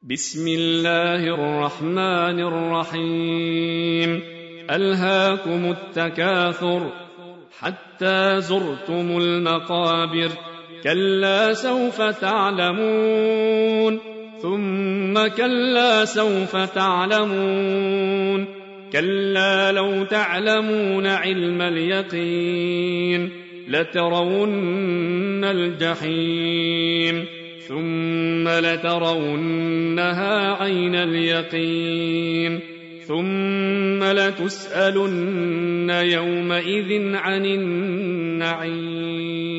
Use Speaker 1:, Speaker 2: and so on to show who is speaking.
Speaker 1: بسم الله الرحمن الرحيم. ألهاكم التكاثر حتى زرتم المقابر، كلا سوف تعلمون ثم كلا سوف تعلمون، كلا لو تعلمون علم اليقين لترون الجحيم ثم لترونها عين اليقين ثم لتسألن يومئذ عن النعيم.